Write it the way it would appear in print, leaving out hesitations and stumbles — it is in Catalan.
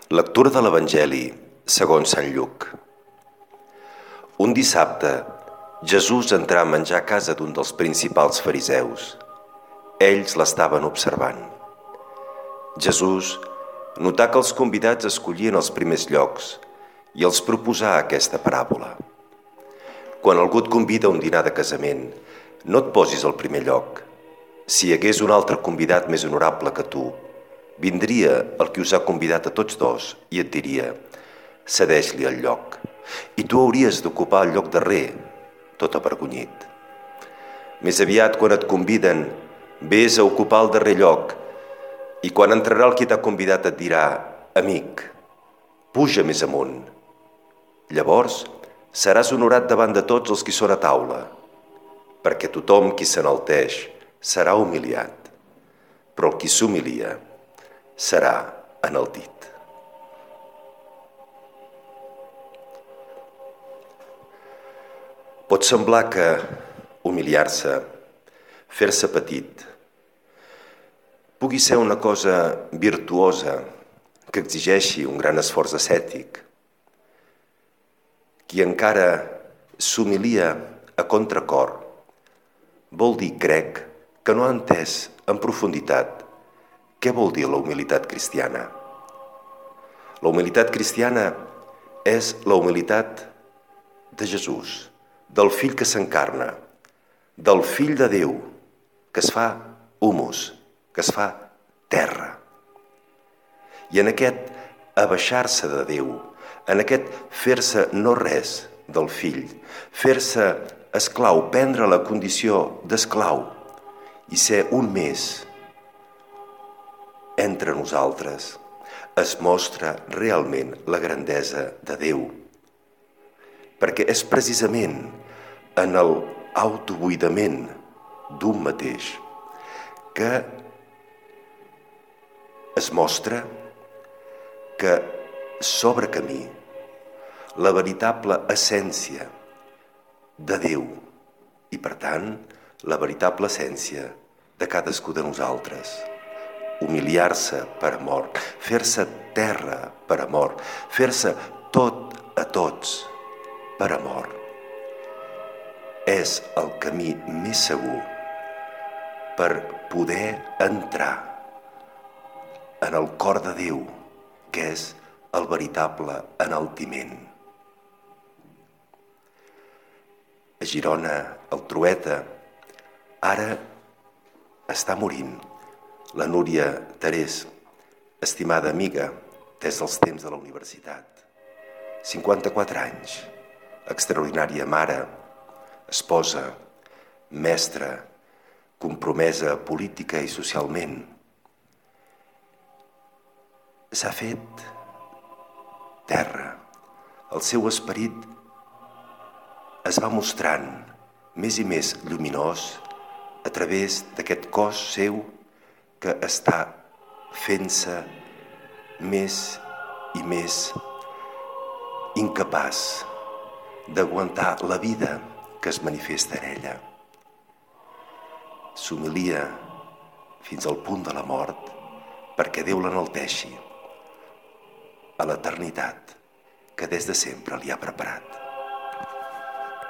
Lectura de l'Evangeli segons Sant Lluc. Un dissabte, Jesús entrà a menjar a casa d'un dels principals fariseus. Ells l'estaven observant. Jesús notà que els convidats escollien els primers llocs i els proposà aquesta paràbola. Quan algú et convida a un dinar de casament, no et posis al primer lloc. Si hi hagués un altre convidat més honorable que tu, vindria el que us ha convidat a tots dos i et diria: cedeix-li el lloc. I tu hauries d'ocupar el lloc darrer, tot avergonyit. Més aviat, quan et conviden, vés a ocupar el darrer lloc, i quan entrarà el qui t'ha convidat et dirà: amic, puja més amunt. Llavors seràs honorat davant de tots els qui són a taula, perquè tothom qui s'enalteix serà humiliat, però el qui s'humilia serà enaltit. Pot semblar que humiliar-se, fer-se petit, pugui ser una cosa virtuosa que exigeixi un gran esforç ascètic. Qui encara s'humilia a contracor vol dir, crec, que no ha entès en profunditat què vol dir la humilitat cristiana. La humilitat cristiana és la humilitat de Jesús, del Fill que s'encarna, del Fill de Déu, que es fa humus, que es fa terra. I en aquest abaixar-se de Déu, en aquest fer-se no res del Fill, fer-se esclau, prendre la condició d'esclau i ser un més entre nosaltres, es mostra realment la grandesa de Déu. Perquè és precisament en l'autobuidament d'un mateix que es mostra que s'obre camí la veritable essència de Déu i, per tant, la veritable essència de cadascú de nosaltres. Humiliar-se per amor, fer-se terra per amor, fer-se tot a tots per amor. És el camí més segur per poder entrar en el cor de Déu, que és el veritable enaltiment. A Girona, el Trueta, ara està morint la Núria Terés, estimada amiga des dels temps de la universitat. 54 anys, extraordinària mare, esposa, mestra, compromesa política i socialment. S'ha fet terra. El seu esperit es va mostrant més i més lluminós a través d'aquest cos seu que està fent-se més i més incapaç d'aguantar la vida que es manifesta en ella. S'humilia fins al punt de la mort perquè Déu l'enalteixi a l'eternitat que des de sempre li ha preparat.